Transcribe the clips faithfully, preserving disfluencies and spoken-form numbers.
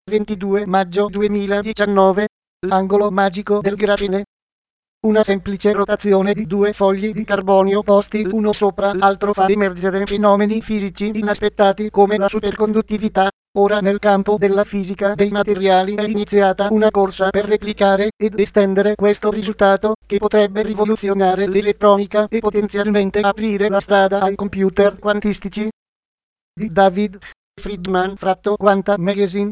ventidue maggio duemiladiciannove. L'angolo magico del grafene. Una semplice rotazione di due fogli di carbonio posti l'uno sopra l'altro fa emergere fenomeni fisici inaspettati come la superconduttività. Ora nel campo della fisica dei materiali è iniziata una corsa per replicare ed estendere questo risultato, che potrebbe rivoluzionare l'elettronica e potenzialmente aprire la strada ai computer quantistici. Di David Friedman, tratto Quanta Magazine.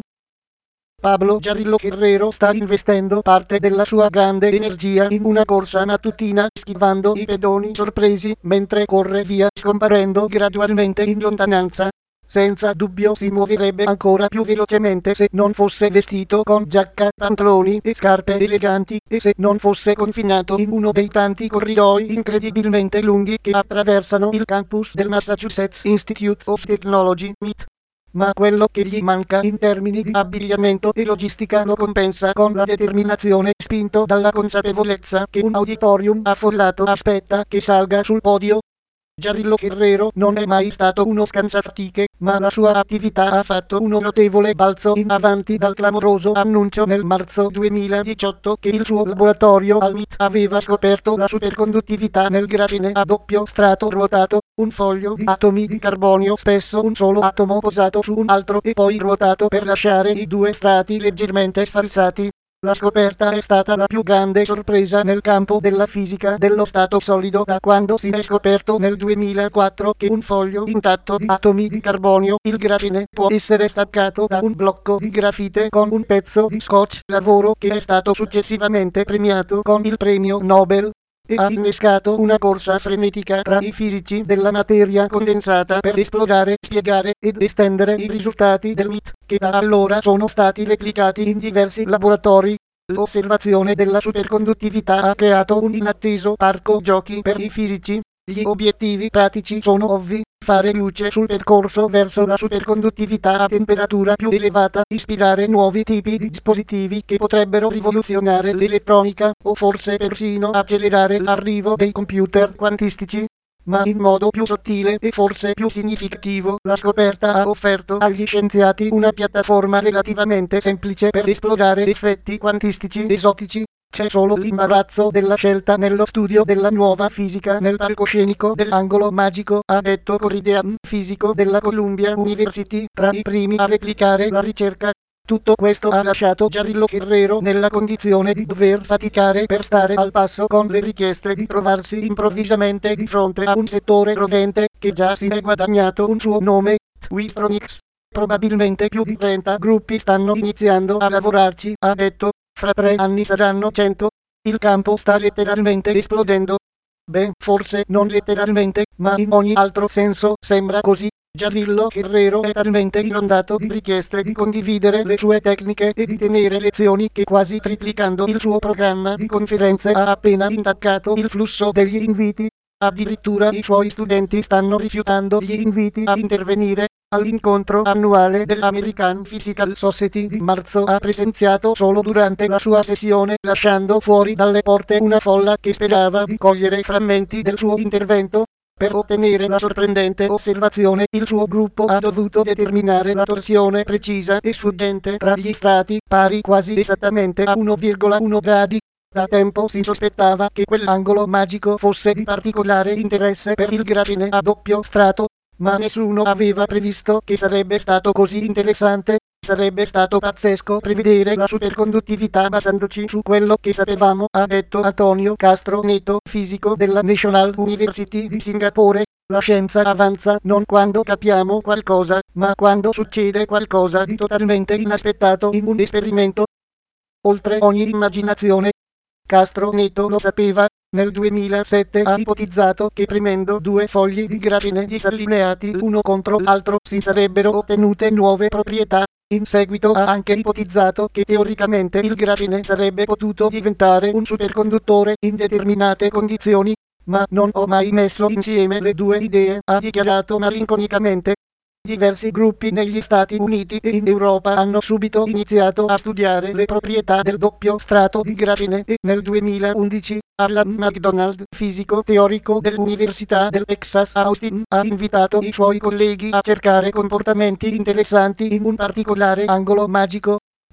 Pablo Jarrillo Herrero sta investendo parte della sua grande energia in una corsa mattutina, schivando i pedoni sorpresi mentre corre via, scomparendo gradualmente in lontananza. Senza dubbio si muoverebbe ancora più velocemente se non fosse vestito con giacca, pantaloni e scarpe eleganti, e se non fosse confinato in uno dei tanti corridoi incredibilmente lunghi che attraversano il campus del Massachusetts Institute of Technology, M I T. Ma quello che gli manca in termini di abbigliamento e logistica lo compensa con la determinazione, spinto dalla consapevolezza che un auditorium affollato aspetta che salga sul podio. Jarrillo Herrero non è mai stato uno scansafatiche, ma la sua attività ha fatto un notevole balzo in avanti dal clamoroso annuncio nel marzo duemiladiciotto che il suo laboratorio al M I T aveva scoperto la superconduttività nel grafene a doppio strato ruotato, un foglio di atomi di carbonio, spesso un solo atomo posato su un altro e poi ruotato per lasciare i due strati leggermente sfalsati. La scoperta è stata la più grande sorpresa nel campo della fisica dello stato solido da quando si è scoperto nel duemilaquattro che un foglio intatto di atomi di carbonio, il grafene, può essere staccato da un blocco di grafite con un pezzo di scotch, lavoro che è stato successivamente premiato con il premio Nobel, e ha innescato una corsa frenetica tra i fisici della materia condensata per esplorare, spiegare ed estendere i risultati del M I T, che da allora sono stati replicati in diversi laboratori. L'osservazione della superconduttività ha creato un inatteso parco giochi per i fisici. Gli obiettivi pratici sono ovvi: fare luce sul percorso verso la superconduttività a temperatura più elevata, ispirare nuovi tipi di dispositivi che potrebbero rivoluzionare l'elettronica, o forse persino accelerare l'arrivo dei computer quantistici. Ma in modo più sottile e forse più significativo, la scoperta ha offerto agli scienziati una piattaforma relativamente semplice per esplorare effetti quantistici esotici. C'è solo l'imbarazzo della scelta nello studio della nuova fisica nel palcoscenico dell'angolo magico, ha detto Corridean, fisico della Columbia University, tra i primi a replicare la ricerca. Tutto questo ha lasciato Jarrillo Herrero nella condizione di dover faticare per stare al passo con le richieste di trovarsi improvvisamente di fronte a un settore rovente che già si è guadagnato un suo nome, Twistronics. Probabilmente più di trenta gruppi stanno iniziando a lavorarci, ha detto. Fra tre anni saranno cento. Il campo sta letteralmente esplodendo. Beh, forse non letteralmente, ma in ogni altro senso sembra così. Jarrillo Herrero è talmente inondato di richieste di condividere le sue tecniche e di tenere lezioni che, quasi triplicando il suo programma di conferenze, ha appena intaccato il flusso degli inviti. Addirittura i suoi studenti stanno rifiutando gli inviti a intervenire. All'incontro annuale dell'American Physical Society di marzo ha presenziato solo durante la sua sessione, lasciando fuori dalle porte una folla che sperava di cogliere frammenti del suo intervento. Per ottenere la sorprendente osservazione, il suo gruppo ha dovuto determinare la torsione precisa e sfuggente tra gli strati, pari quasi esattamente a uno virgola uno gradi. Da tempo si sospettava che quell'angolo magico fosse di particolare interesse per il grafene a doppio strato, ma nessuno aveva previsto che sarebbe stato così interessante. Sarebbe stato pazzesco prevedere la superconduttività basandoci su quello che sapevamo, ha detto Antonio Castro Neto, fisico della National University di Singapore. La scienza avanza non quando capiamo qualcosa, ma quando succede qualcosa di totalmente inaspettato in un esperimento. Oltre ogni immaginazione. Castro Neto lo sapeva. Nel duemilasette ha ipotizzato che premendo due fogli di grafene disallineati l'uno contro l'altro si sarebbero ottenute nuove proprietà. In seguito ha anche ipotizzato che teoricamente il grafene sarebbe potuto diventare un superconduttore in determinate condizioni, ma non ho mai messo insieme le due idee, ha dichiarato malinconicamente. Diversi gruppi negli Stati Uniti e in Europa hanno subito iniziato a studiare le proprietà del doppio strato di grafene e nel duemilaundici Alan MacDonald, fisico teorico dell'Università del Texas a Austin, ha invitato i suoi colleghi a cercare comportamenti interessanti in un particolare angolo magico.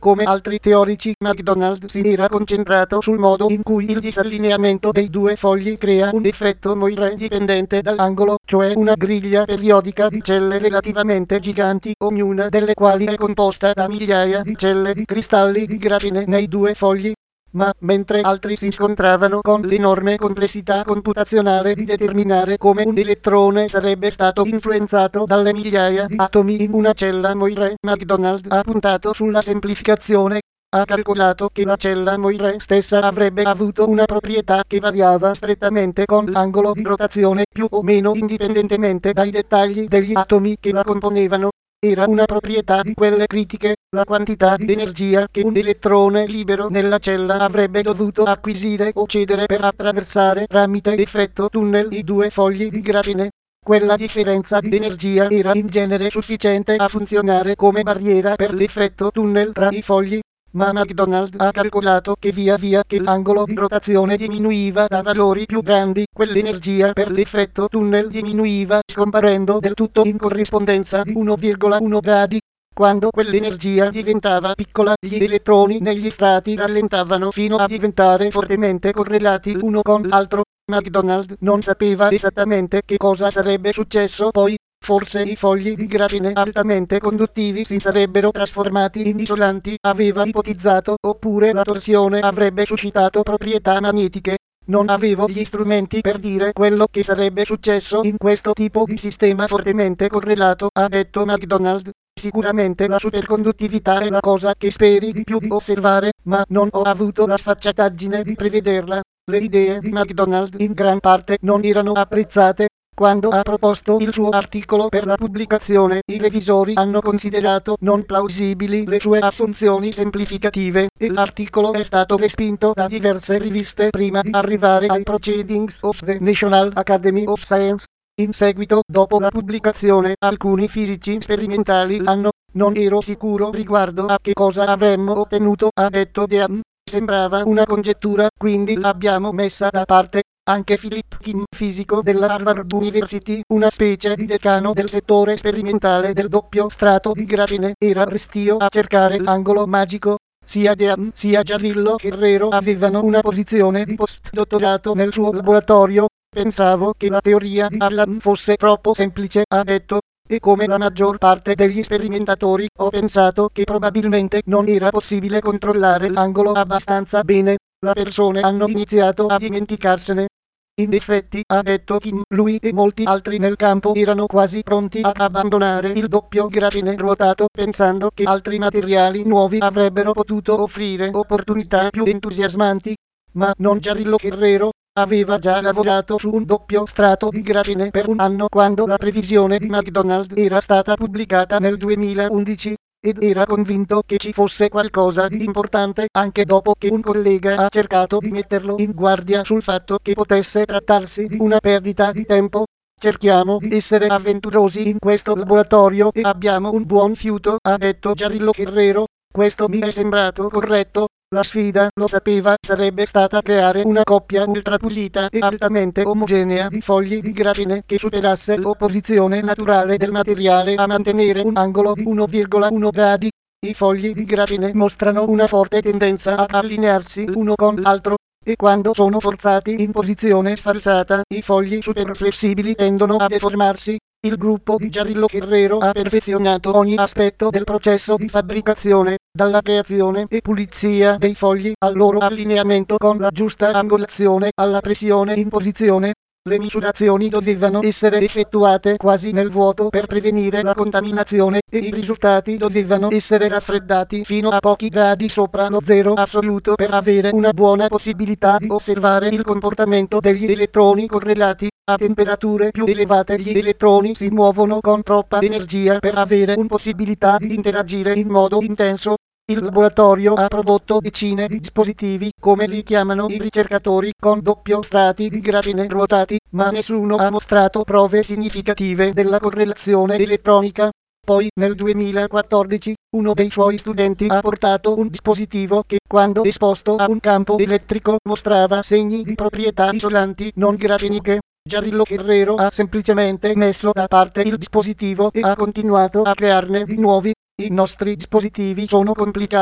Come altri teorici, MacDonald si era concentrato sul modo in cui il disallineamento dei due fogli crea un effetto Moiré dipendente dall'angolo, cioè una griglia periodica di celle relativamente giganti, ognuna delle quali è composta da migliaia di celle di cristalli di grafene nei due fogli. Ma, mentre altri si scontravano con l'enorme complessità computazionale di determinare come un elettrone sarebbe stato influenzato dalle migliaia di atomi in una cella Moiré, MacDonald ha puntato sulla semplificazione. Ha calcolato che la cella Moiré stessa avrebbe avuto una proprietà che variava strettamente con l'angolo di rotazione, più o meno indipendentemente dai dettagli degli atomi che la componevano. Era una proprietà di quelle critiche, la quantità di energia che un elettrone libero nella cella avrebbe dovuto acquisire o cedere per attraversare tramite effetto tunnel i due fogli di grafene. Quella differenza di energia era in genere sufficiente a funzionare come barriera per l'effetto tunnel tra i fogli. Ma MacDonald ha calcolato che via via che l'angolo di rotazione diminuiva da valori più grandi, quell'energia per l'effetto tunnel diminuiva, scomparendo del tutto in corrispondenza di uno virgola uno gradi. Quando quell'energia diventava piccola, gli elettroni negli strati rallentavano fino a diventare fortemente correlati l'uno con l'altro. MacDonald non sapeva esattamente che cosa sarebbe successo poi. Forse i fogli di grafene altamente conduttivi si sarebbero trasformati in isolanti, aveva ipotizzato, oppure la torsione avrebbe suscitato proprietà magnetiche. Non avevo gli strumenti per dire quello che sarebbe successo in questo tipo di sistema fortemente correlato, ha detto MacDonald. Sicuramente la superconduttività è la cosa che speri di più di osservare, ma non ho avuto la sfacciataggine di prevederla. Le idee di MacDonald in gran parte non erano apprezzate. Quando ha proposto il suo articolo per la pubblicazione, i revisori hanno considerato non plausibili le sue assunzioni semplificative, e l'articolo è stato respinto da diverse riviste prima di arrivare ai Proceedings of the National Academy of Science. In seguito, dopo la pubblicazione, alcuni fisici sperimentali l'hanno. Non ero sicuro riguardo a che cosa avremmo ottenuto, ha detto Dean. Sembrava una congettura, quindi l'abbiamo messa da parte. Anche Philip Kim, fisico della Harvard University, una specie di decano del settore sperimentale del doppio strato di grafene, era restio a cercare l'angolo magico. Sia Dean sia Jarillo Herrero avevano una posizione di postdottorato nel suo laboratorio. Pensavo che la teoria di Allan fosse troppo semplice, ha detto, e come la maggior parte degli sperimentatori ho pensato che probabilmente non era possibile controllare l'angolo abbastanza bene. Le persone hanno iniziato a dimenticarsene. In effetti, ha detto Kim, lui e molti altri nel campo erano quasi pronti ad abbandonare il doppio grafene ruotato, pensando che altri materiali nuovi avrebbero potuto offrire opportunità più entusiasmanti. Ma non Jarillo Herrero. Aveva già lavorato su un doppio strato di grafene per un anno quando la previsione di MacDonald era stata pubblicata nel duemilaundici. Ed era convinto che ci fosse qualcosa di importante, anche dopo che un collega ha cercato di metterlo in guardia sul fatto che potesse trattarsi di una perdita di tempo. Cerchiamo di essere avventurosi in questo laboratorio e abbiamo un buon fiuto, ha detto Jarillo Herrero. Questo mi è sembrato corretto. La sfida, lo sapeva, sarebbe stata creare una coppia ultrapulita e altamente omogenea di fogli di grafene che superasse l'opposizione naturale del materiale a mantenere un angolo di uno virgola uno gradi. I fogli di grafene mostrano una forte tendenza ad allinearsi l'uno con l'altro, e quando sono forzati in posizione sfalsata, i fogli superflessibili tendono a deformarsi. Il gruppo di Jarillo Herrero ha perfezionato ogni aspetto del processo di fabbricazione, dalla creazione e pulizia dei fogli al loro allineamento con la giusta angolazione alla pressione in posizione. Le misurazioni dovevano essere effettuate quasi nel vuoto per prevenire la contaminazione, e i risultati dovevano essere raffreddati fino a pochi gradi sopra lo zero assoluto per avere una buona possibilità di osservare il comportamento degli elettroni correlati. A temperature più elevate gli elettroni si muovono con troppa energia per avere una possibilità di interagire in modo intenso. Il laboratorio ha prodotto decine di dispositivi, come li chiamano i ricercatori, con doppio strati di grafene ruotati, ma nessuno ha mostrato prove significative della correlazione elettronica. Poi, nel duemilaquattordici, uno dei suoi studenti ha portato un dispositivo che, quando esposto a un campo elettrico, mostrava segni di proprietà isolanti non grafeniche. Jarillo Herrero ha semplicemente messo da parte il dispositivo e ha continuato a crearne di nuovi. I nostri dispositivi sono complicati,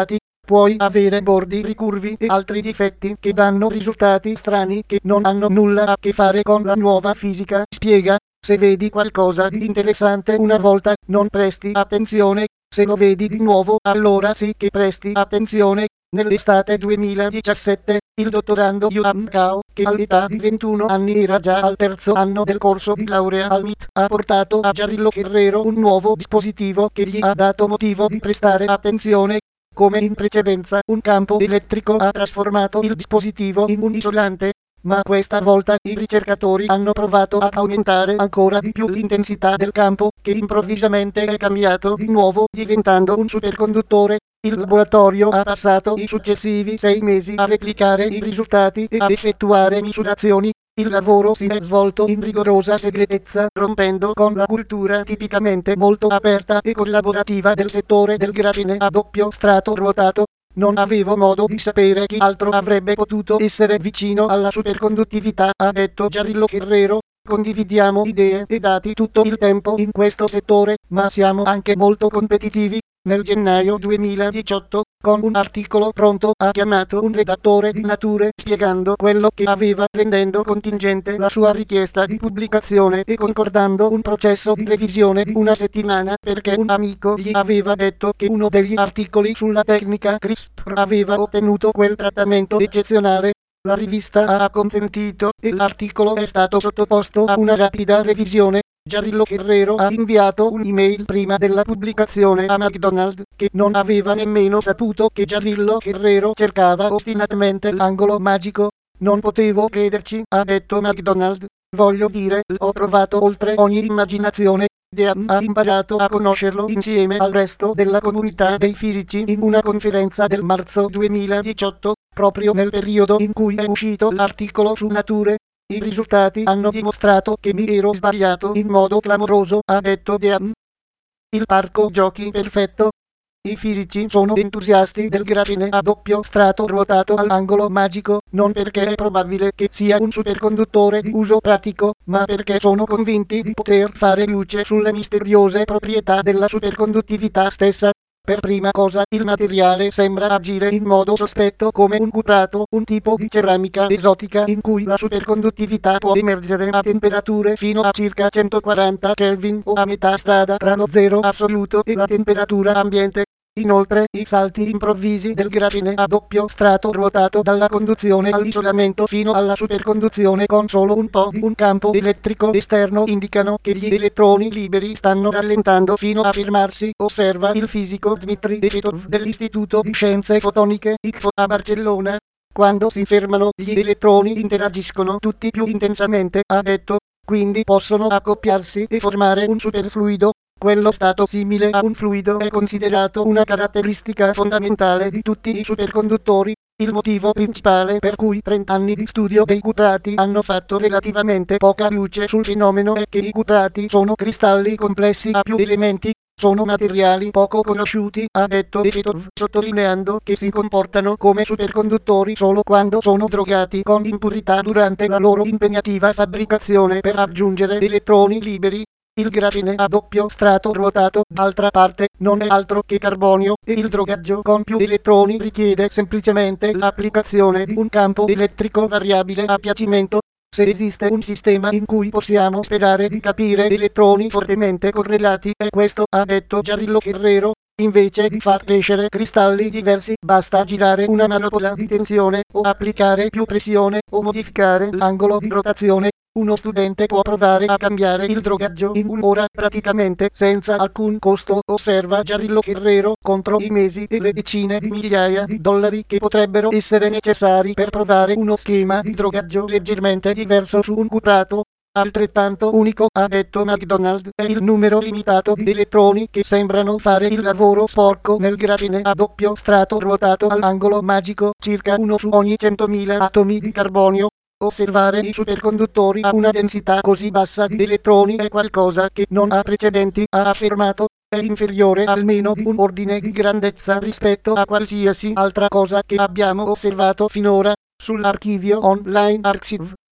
puoi avere bordi ricurvi e altri difetti che danno risultati strani che non hanno nulla a che fare con la nuova fisica. Spiega, se vedi qualcosa di interessante una volta, non presti attenzione, se lo vedi di nuovo, allora sì che presti attenzione. Nell'estate duemiladiciassette, il dottorando Yuan Gao, che all'età di ventuno anni era già al terzo anno del corso di laurea al M I T, ha portato a Jarillo Herrero un nuovo dispositivo che gli ha dato motivo di prestare attenzione. Come in precedenza, un campo elettrico ha trasformato il dispositivo in un isolante, ma questa volta i ricercatori hanno provato ad aumentare ancora di più l'intensità del campo, che improvvisamente è cambiato di nuovo, diventando un superconduttore. Il laboratorio ha passato i successivi sei mesi a replicare i risultati e a effettuare misurazioni. Il lavoro si è svolto in rigorosa segretezza, rompendo con la cultura tipicamente molto aperta e collaborativa del settore del grafene a doppio strato ruotato. Non avevo modo di sapere chi altro avrebbe potuto essere vicino alla superconduttività, ha detto Jarillo Herrero. Condividiamo idee e dati tutto il tempo in questo settore, ma siamo anche molto competitivi. Nel gennaio duemiladiciotto, con un articolo pronto, ha chiamato un redattore di Nature spiegando quello che aveva, rendendo contingente la sua richiesta di pubblicazione e concordando un processo di revisione di una settimana perché un amico gli aveva detto che uno degli articoli sulla tecnica CRISPR aveva ottenuto quel trattamento eccezionale. La rivista ha acconsentito e l'articolo è stato sottoposto a una rapida revisione. Jarillo Herrero ha inviato un'email prima della pubblicazione a McDonald, che non aveva nemmeno saputo che Jarillo Herrero cercava ostinatamente l'angolo magico. Non potevo crederci, ha detto McDonald. Voglio dire, l'ho trovato oltre ogni immaginazione. Dean ha imparato a conoscerlo insieme al resto della comunità dei fisici in una conferenza del marzo duemiladiciotto, proprio nel periodo in cui è uscito l'articolo su Nature. I risultati hanno dimostrato che mi ero sbagliato in modo clamoroso, ha detto Dean. Il parco giochi perfetto. I fisici sono entusiasti del grafene a doppio strato ruotato all'angolo magico, non perché è probabile che sia un superconduttore di uso pratico, ma perché sono convinti di poter fare luce sulle misteriose proprietà della superconduttività stessa. Per prima cosa, il materiale sembra agire in modo sospetto come un cuprato, un tipo di ceramica esotica in cui la superconduttività può emergere a temperature fino a circa centoquaranta Kelvin o a metà strada tra lo zero assoluto e la temperatura ambiente. Inoltre, i salti improvvisi del grafene a doppio strato ruotato dalla conduzione all'isolamento fino alla superconduzione con solo un po' di un campo elettrico esterno indicano che gli elettroni liberi stanno rallentando fino a fermarsi, osserva il fisico Dmitry Devetov dell'Istituto di Scienze Fotoniche I C F O a Barcellona. Quando si fermano, gli elettroni interagiscono tutti più intensamente, ha detto, quindi possono accoppiarsi e formare un superfluido. Quello stato simile a un fluido è considerato una caratteristica fondamentale di tutti i superconduttori. Il motivo principale per cui trenta anni di studio dei cuprati hanno fatto relativamente poca luce sul fenomeno è che i cuprati sono cristalli complessi a più elementi, sono materiali poco conosciuti, ha detto Devetov, sottolineando che si comportano come superconduttori solo quando sono drogati con impurità durante la loro impegnativa fabbricazione per aggiungere elettroni liberi. Il grafene a doppio strato ruotato, d'altra parte, non è altro che carbonio, e il drogaggio con più elettroni richiede semplicemente l'applicazione di un campo elettrico variabile a piacimento. Se esiste un sistema in cui possiamo sperare di capire elettroni fortemente correlati, è questo, ha detto Jarillo Herrero. Invece di far crescere cristalli diversi, basta girare una manopola di tensione, o applicare più pressione, o modificare l'angolo di rotazione. Uno studente può provare a cambiare il drogaggio in un'ora praticamente senza alcun costo, osserva Jarillo Herrero, contro i mesi e le decine di migliaia di dollari che potrebbero essere necessari per provare uno schema di drogaggio leggermente diverso su un cuprato. Altrettanto unico, ha detto McDonald, è il numero limitato di elettroni che sembrano fare il lavoro sporco nel grafene a doppio strato ruotato all'angolo magico, circa uno su ogni centomila atomi di carbonio. Osservare i superconduttori a una densità così bassa di elettroni è qualcosa che non ha precedenti, ha affermato. È inferiore almeno di un ordine di grandezza rispetto a qualsiasi altra cosa che abbiamo osservato finora. Sull'archivio online Arxiv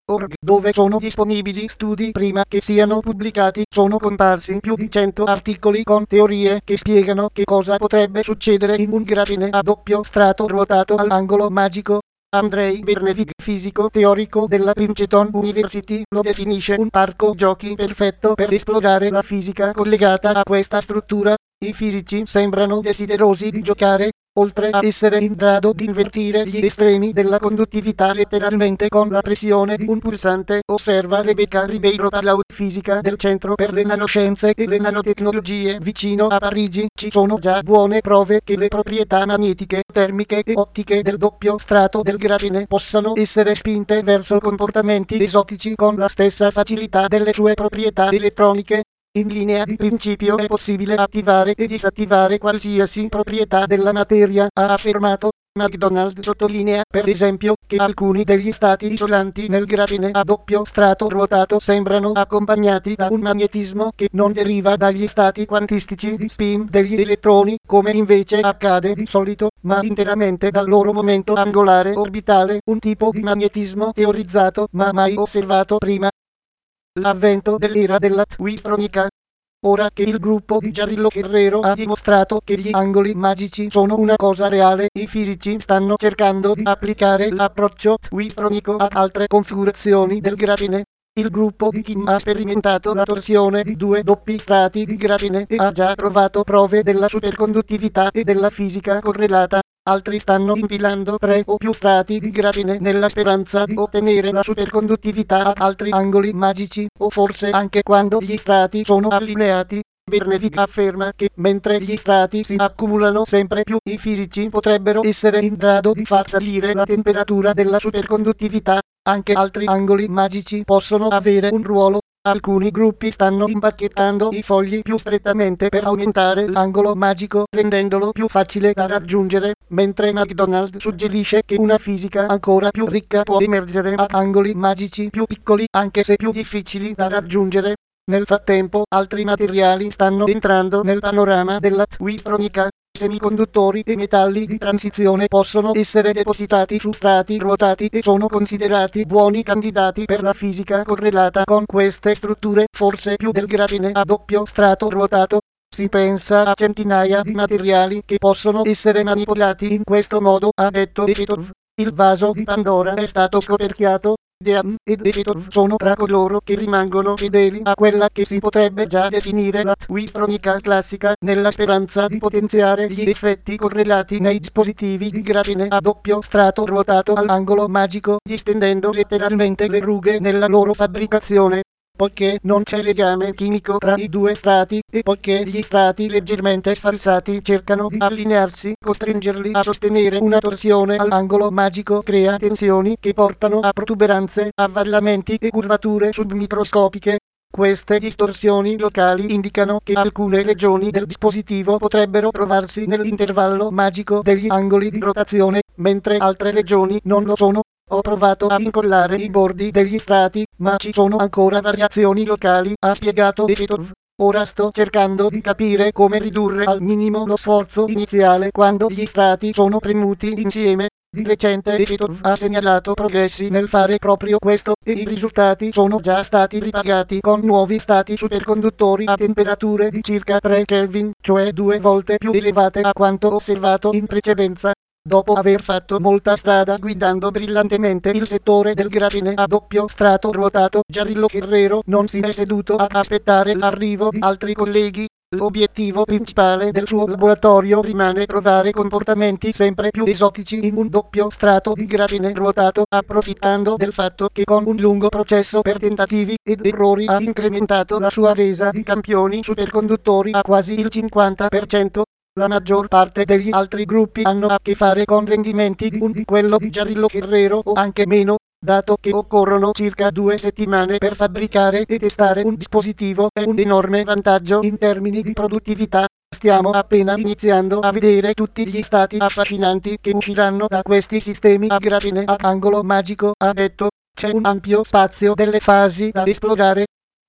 org, dove sono disponibili studi prima che siano pubblicati. Sono comparsi più di cento articoli con teorie che spiegano che cosa potrebbe succedere in un grafene a doppio strato ruotato all'angolo magico. Andrei Bernevig, fisico teorico della Princeton University, lo definisce un parco giochi perfetto per esplorare la fisica collegata a questa struttura. I fisici sembrano desiderosi di giocare, oltre a essere in grado di invertire gli estremi della conduttività letteralmente con la pressione di un pulsante, osserva Rebecca Ribeiro Palau, fisica del Centro per le Nanoscienze e le Nanotecnologie vicino a Parigi. Ci sono già buone prove che le proprietà magnetiche, termiche e ottiche del doppio strato del grafene possano essere spinte verso comportamenti esotici con la stessa facilità delle sue proprietà elettroniche. In linea di principio è possibile attivare e disattivare qualsiasi proprietà della materia, ha affermato. McDonald sottolinea, per esempio, che alcuni degli stati isolanti nel grafene a doppio strato ruotato sembrano accompagnati da un magnetismo che non deriva dagli stati quantistici di spin degli elettroni, come invece accade di solito, ma interamente dal loro momento angolare orbitale, un tipo di magnetismo teorizzato ma mai osservato prima. L'avvento dell'era della twistronica. Ora che il gruppo di Jarillo Guerrero ha dimostrato che gli angoli magici sono una cosa reale, i fisici stanno cercando di applicare l'approccio twistronico ad altre configurazioni del grafene. Il gruppo di Kim ha sperimentato la torsione di due doppi strati di grafene e ha già trovato prove della superconduttività e della fisica correlata. Altri stanno impilando tre o più strati di grafene nella speranza di ottenere la superconduttività ad altri angoli magici, o forse anche quando gli strati sono allineati. Bernevig afferma che mentre gli strati si accumulano sempre più, i fisici potrebbero essere in grado di far salire la temperatura della superconduttività. Anche altri angoli magici possono avere un ruolo. Alcuni gruppi stanno impacchettando i fogli più strettamente per aumentare l'angolo magico, rendendolo più facile da raggiungere, mentre McDonald suggerisce che una fisica ancora più ricca può emergere ad angoli magici più piccoli, anche se più difficili da raggiungere. Nel frattempo, altri materiali stanno entrando nel panorama della twistronica. Semiconduttori e metalli di transizione possono essere depositati su strati ruotati e sono considerati buoni candidati per la fisica correlata con queste strutture, forse più del grafene a doppio strato ruotato. Si pensa a centinaia di materiali che possono essere manipolati in questo modo, ha detto Efetov. Il vaso di Pandora è stato scoperchiato. Dean ed Efetov sono tra coloro che rimangono fedeli a quella che si potrebbe già definire la twistronica classica, nella speranza di potenziare gli effetti correlati nei dispositivi di grafene a doppio strato ruotato all'angolo magico, distendendo letteralmente le rughe nella loro fabbricazione. Poiché non c'è legame chimico tra i due strati, e poiché gli strati leggermente sfalsati cercano di allinearsi, costringerli a sostenere una torsione all'angolo magico crea tensioni che portano a protuberanze, avvallamenti e curvature submicroscopiche. Queste distorsioni locali indicano che alcune regioni del dispositivo potrebbero trovarsi nell'intervallo magico degli angoli di rotazione, mentre altre regioni non lo sono. Ho provato a incollare i bordi degli strati, ma ci sono ancora variazioni locali, ha spiegato Efetov. Ora sto cercando di capire come ridurre al minimo lo sforzo iniziale quando gli strati sono premuti insieme. Di recente Efetov ha segnalato progressi nel fare proprio questo, e i risultati sono già stati ripagati con nuovi stati superconduttori a temperature di circa tre Kelvin, cioè due volte più elevate a quanto osservato in precedenza. Dopo aver fatto molta strada guidando brillantemente il settore del grafene a doppio strato ruotato, Jarillo Guerrero non si è seduto ad aspettare l'arrivo di altri colleghi. L'obiettivo principale del suo laboratorio rimane trovare comportamenti sempre più esotici in un doppio strato di grafene ruotato, approfittando del fatto che con un lungo processo per tentativi ed errori ha incrementato la sua resa di campioni superconduttori a quasi il cinquanta per cento. La maggior parte degli altri gruppi hanno a che fare con rendimenti di un di quello di Jarillo Guerrero o anche meno, dato che occorrono circa due settimane per fabbricare e testare un dispositivo, è un enorme vantaggio in termini di produttività. Stiamo appena iniziando a vedere tutti gli stati affascinanti che usciranno da questi sistemi a grafene ad angolo magico, ha detto. C'è un ampio spazio delle fasi da esplorare.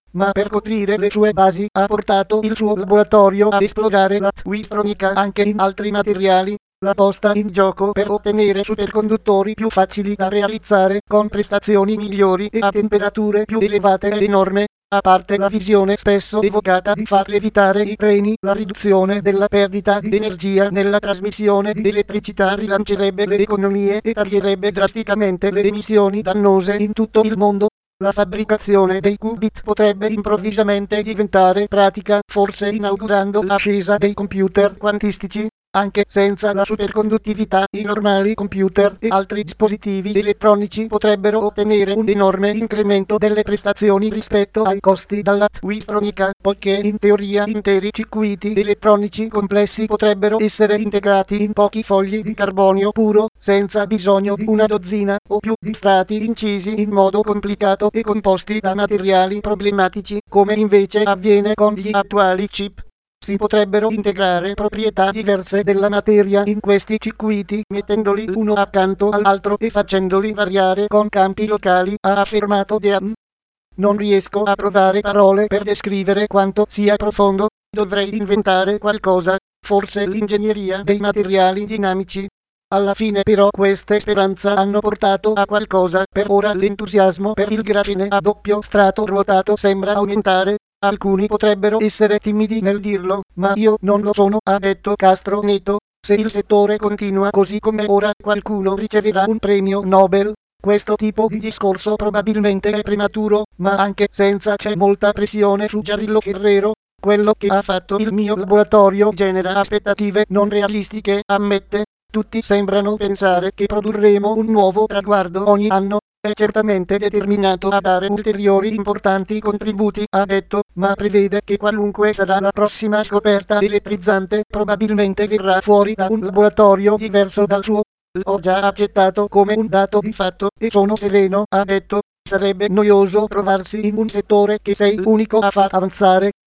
ma per coprire le sue basi ha portato il suo laboratorio a esplorare la twistronica anche in altri materiali. La posta in gioco per ottenere superconduttori più facili da realizzare con prestazioni migliori e a temperature più elevate è enorme. A parte la visione spesso evocata di far evitare i treni, la riduzione della perdita di energia nella trasmissione di elettricità rilancerebbe le economie e taglierebbe drasticamente le emissioni dannose in tutto il mondo. La fabbricazione dei qubit potrebbe improvvisamente diventare pratica, forse inaugurando l'ascesa dei computer quantistici. Anche senza la superconduttività, i normali computer e altri dispositivi elettronici potrebbero ottenere un enorme incremento delle prestazioni rispetto ai costi dalla twistronica, poiché in teoria interi circuiti elettronici complessi potrebbero essere integrati in pochi fogli di carbonio puro, senza bisogno di una dozzina o più di strati incisi in modo complicato e composti da materiali problematici, come invece avviene con gli attuali chip. Si potrebbero integrare proprietà diverse della materia in questi circuiti, mettendoli l'uno accanto all'altro e facendoli variare con campi locali, ha affermato Dean. Non riesco a trovare parole per descrivere quanto sia profondo. Dovrei inventare qualcosa, forse l'ingegneria dei materiali dinamici. Alla fine però queste speranze hanno portato a qualcosa. Per ora l'entusiasmo per il grafene a doppio strato ruotato sembra aumentare. Alcuni potrebbero essere timidi nel dirlo, ma io non lo sono, ha detto Castro Neto. Se il settore continua così come ora, qualcuno riceverà un premio Nobel. Questo tipo di discorso probabilmente è prematuro, ma anche senza c'è molta pressione su Giarillo Guerrero. Quello che ha fatto il mio laboratorio genera aspettative non realistiche, ammette. Tutti sembrano pensare che produrremo un nuovo traguardo ogni anno. È certamente determinato a dare ulteriori importanti contributi, ha detto, ma prevede che qualunque sarà la prossima scoperta elettrizzante, probabilmente verrà fuori da un laboratorio diverso dal suo. L'ho già accettato come un dato di fatto, e sono sereno, ha detto. Sarebbe noioso trovarsi in un settore che sei l'unico a far avanzare.